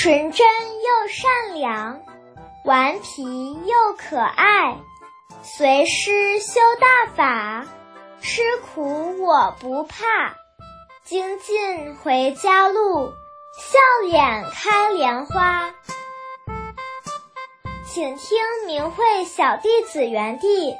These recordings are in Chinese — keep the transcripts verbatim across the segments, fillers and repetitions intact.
纯真又善良，顽皮又可爱，随师修大法，吃苦我不怕，精进回家路，笑脸开莲花。请听明慧小弟子园地。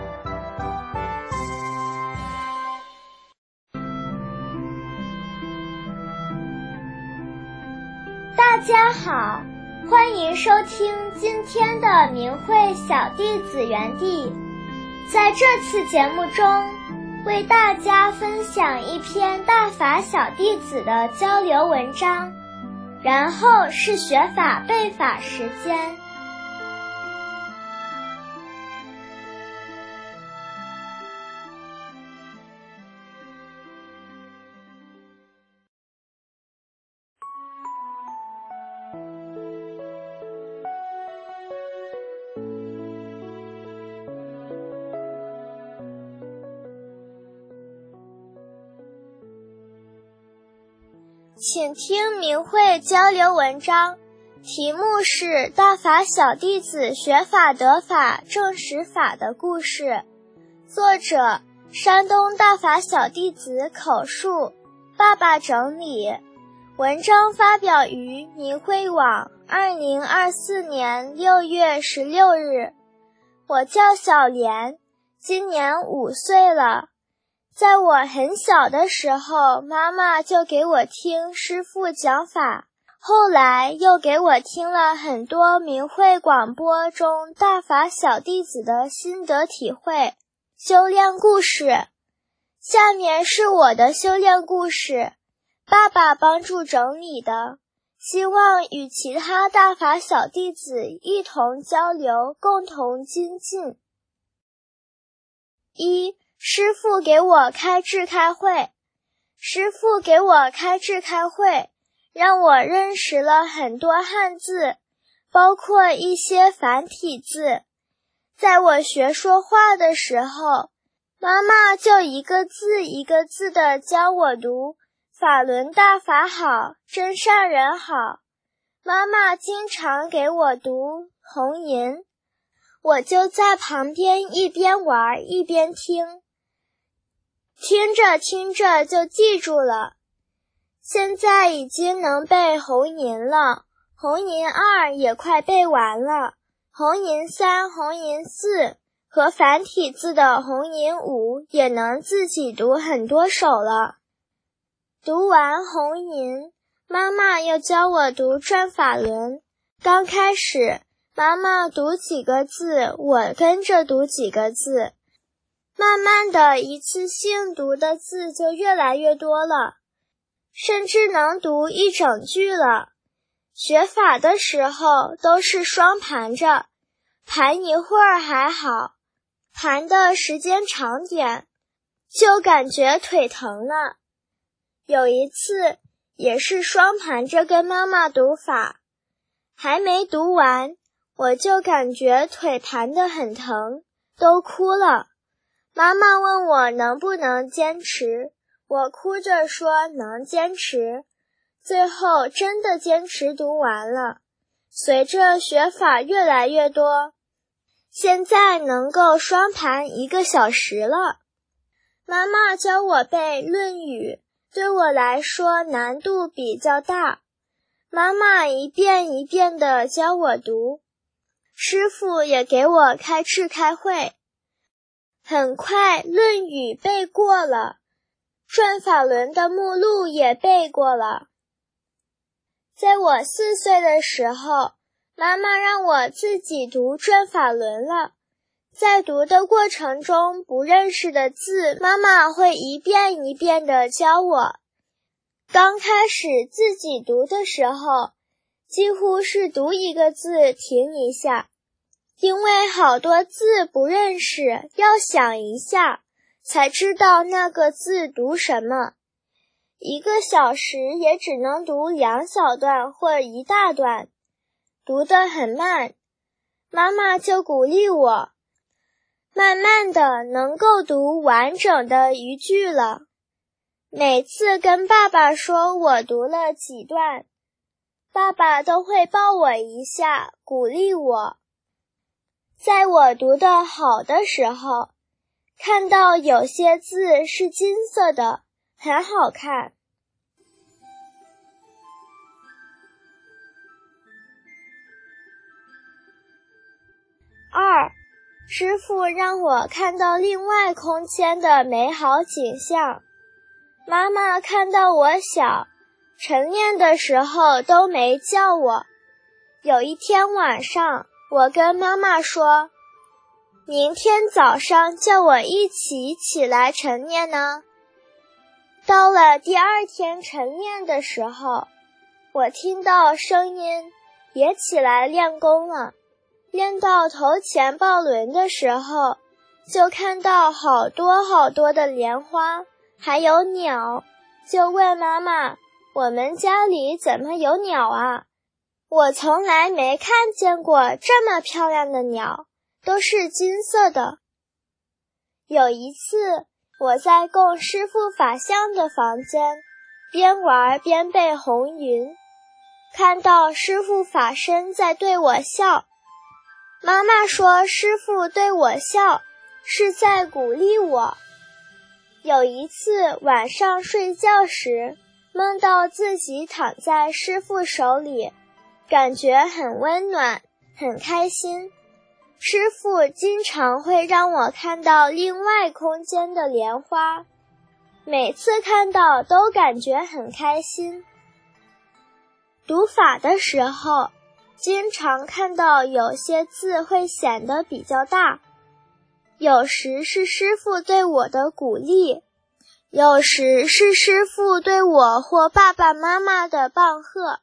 大家好，欢迎收听今天的明慧小弟子园地。在这次节目中，为大家分享一篇大法小弟子的交流文章，然后是学法背法时间。请听明慧交流文章，题目是大法小弟子学法得法证实法的故事，作者山东大法小弟子口述，爸爸整理。文章发表于明慧网二零二四年六月十六日。我叫小莲，今年五岁了。在我很小的时候，妈妈就给我听师父讲法，后来又给我听了很多明慧广播中大法小弟子的心得体会、修炼故事。下面是我的修炼故事，爸爸帮助整理的，希望与其他大法小弟子一同交流，共同精进。一师父给我开智开会，师父给我开智开会，让我认识了很多汉字，包括一些繁体字。在我学说话的时候，妈妈就一个字一个字地教我读法轮大法好，真善人好。妈妈经常给我读红吟，我就在旁边一边玩一边听。听着听着就记住了，现在已经能背红吟了，红吟二也快背完了，红吟三、红吟四和繁体字的红吟五也能自己读很多首了。读完红吟，妈妈又教我读转法轮。刚开始，妈妈读几个字，我跟着读几个字。慢慢的，一次性读的字就越来越多了，甚至能读一整句了。学法的时候都是双盘着，盘一会儿还好，盘的时间长点，就感觉腿疼了。有一次也是双盘着跟妈妈读法，还没读完，我就感觉腿盘得很疼，都哭了。妈妈问我能不能坚持，我哭着说能坚持，最后真的坚持读完了。随着学法越来越多，现在能够双盘一个小时了。妈妈教我背《论语》，对我来说难度比较大，妈妈一遍一遍地教我读，师父也给我开智开会。很快《论语》背过了，转法轮的目录也背过了。在我四岁的时候，妈妈让我自己读转法轮了。在读的过程中，不认识的字，妈妈会一遍一遍地教我。刚开始自己读的时候，几乎是读一个字停一下。因为好多字不认识，要想一下，才知道那个字读什么。一个小时也只能读两小段或一大段，读得很慢。妈妈就鼓励我，慢慢的能够读完整的一句了。每次跟爸爸说我读了几段， 爸爸都会抱我一下，鼓励我。在我读得好的时候，看到有些字是金色的，很好看。二，师父让我看到另外空间的美好景象。妈妈看到我小，晨练的时候都没叫我。有一天晚上，我跟妈妈说，明天早上叫我一起起来晨练呢。到了第二天晨练的时候，我听到声音，别起来练功了。练到头前抱轮的时候，就看到好多好多的莲花，还有鸟，就问妈妈，我们家里怎么有鸟啊？我从来没看见过这么漂亮的鸟，都是金色的。有一次，我在供师父法像的房间，边玩边背红云，看到师父法身在对我笑。妈妈说师父对我笑，是在鼓励我。有一次晚上睡觉时，梦到自己躺在师父手里，感觉很温暖，很开心。师父经常会让我看到另外空间的莲花，每次看到都感觉很开心。读法的时候，经常看到有些字会显得比较大，有时是师父对我的鼓励，有时是师父对我或爸爸妈妈的棒喝。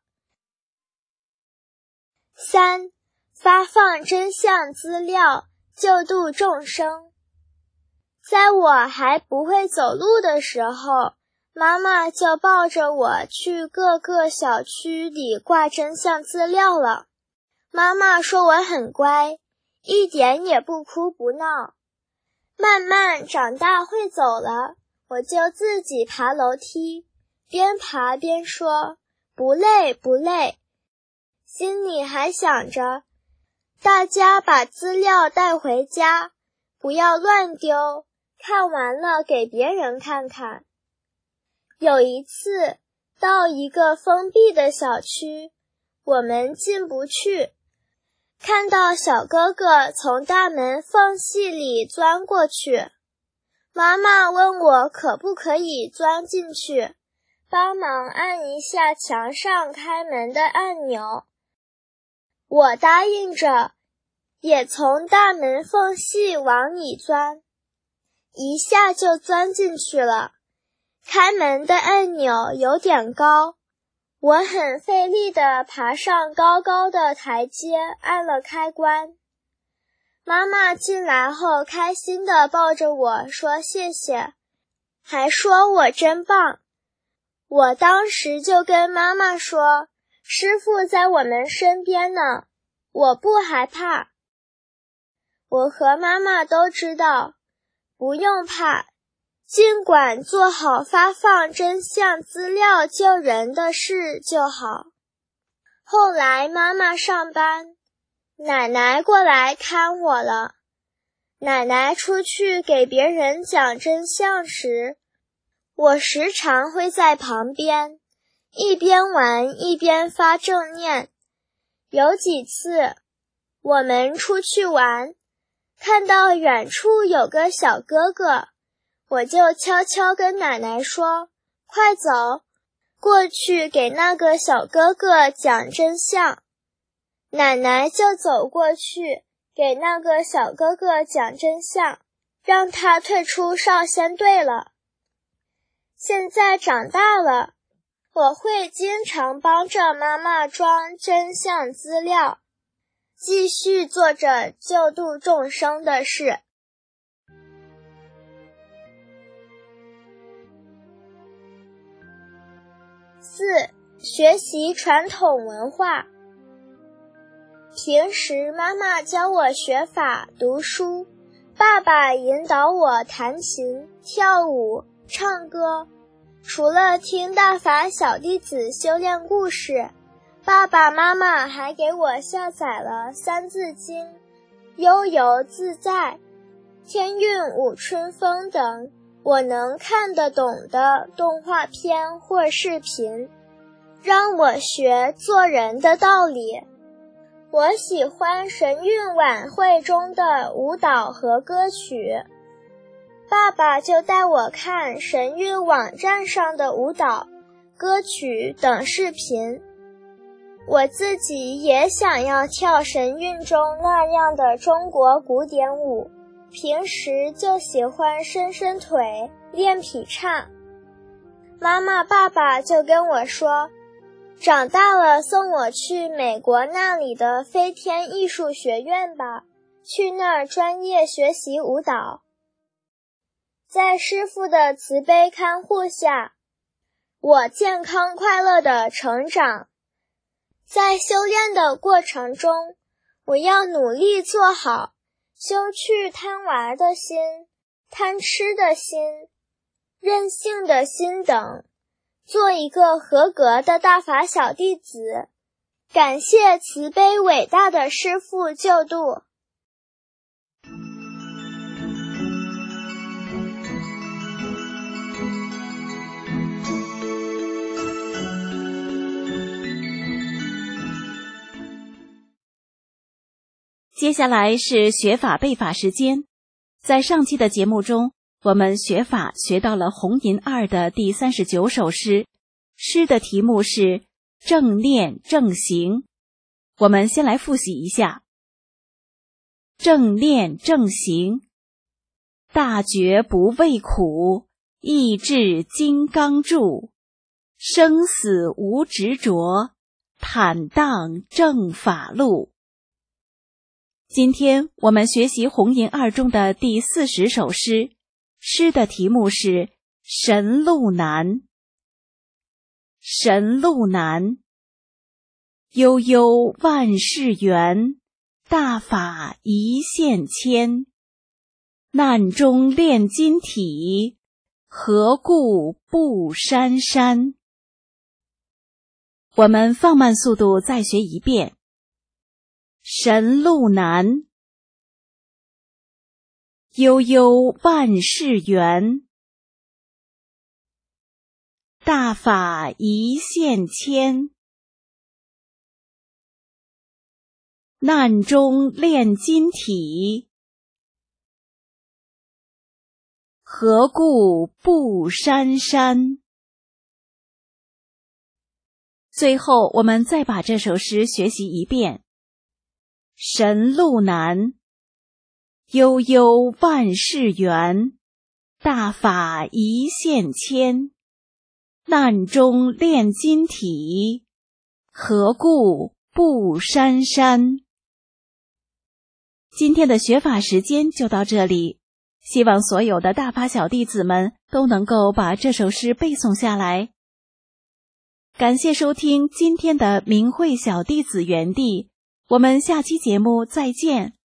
三，发放真相资料，救度众生。在我还不会走路的时候，妈妈就抱着我去各个小区里挂真相资料了。妈妈说我很乖，一点也不哭不闹。慢慢长大会走了，我就自己爬楼梯，边爬边说，不累不累。心里还想着，大家把资料带回家，不要乱丢，看完了给别人看看。有一次，到一个封闭的小区，我们进不去，看到小哥哥从大门缝隙里钻过去。妈妈问我可不可以钻进去，帮忙按一下墙上开门的按钮。我答应着，也从大门缝隙往里钻，一下就钻进去了。开门的按钮有点高，我很费力地爬上高高的台阶，按了开关。妈妈进来后开心地抱着我说谢谢，还说我真棒。我当时就跟妈妈说，师父在我们身边呢，我不害怕。我和妈妈都知道，不用怕，尽管做好发放真相资料救人的事就好。后来妈妈上班，奶奶过来看我了。奶奶出去给别人讲真相时，我时常会在旁边，一边玩一边发正念。有几次，我们出去玩，看到远处有个小哥哥，我就悄悄跟奶奶说，快走，过去给那个小哥哥讲真相。奶奶就走过去，给那个小哥哥讲真相，让他退出少先队了。现在长大了，我会经常帮着妈妈装真相资料，继续做着救度众生的事。四、学习传统文化。平时妈妈教我学法、读书，爸爸引导我弹琴、跳舞、唱歌。除了听大法小弟子修炼故事， 爸爸妈妈还给我下载了《三字经》、悠游自在、天韵舞春风等我能看得懂的动画片或视频，让我学做人的道理。我喜欢神韵晚会中的舞蹈和歌曲，爸爸就带我看神韵网站上的舞蹈、歌曲等视频。我自己也想要跳神韵中那样的中国古典舞，平时就喜欢伸伸腿、练劈叉。妈妈爸爸就跟我说，长大了送我去美国那里的飞天艺术学院吧，去那儿专业学习舞蹈。在师父的慈悲看护下，我健康快乐地成长。在修炼的过程中，我要努力做好，修去贪玩的心、贪吃的心、任性的心等，做一个合格的大法小弟子。感谢慈悲伟大的师父救度。 接下来是学法背法时间。在上期的节目中，我们学法学到了红银二的第三十九首诗，诗的题目是正念正行。我们先来复习一下。正念正行，大觉不畏苦，意志金刚柱，生死无执着，坦荡正法路。今天我们学习红银二中的第四十首诗，诗的题目是神路难。神路难，悠悠万事圆，大法一线牵。难中炼金体，何故不珊珊？我们放慢速度再学一遍。神路难，悠悠万事圆，大法一线牵。难中炼金体，何故不珊珊？最后，我们再把这首诗学习一遍。神路难，悠悠万事圆，大法一线牵。难中炼金体，何故不珊珊？今天的学法时间就到这里，希望所有的大法小弟子们都能够把这首诗背诵下来。感谢收听今天的明慧小弟子园地，我们下期节目再见。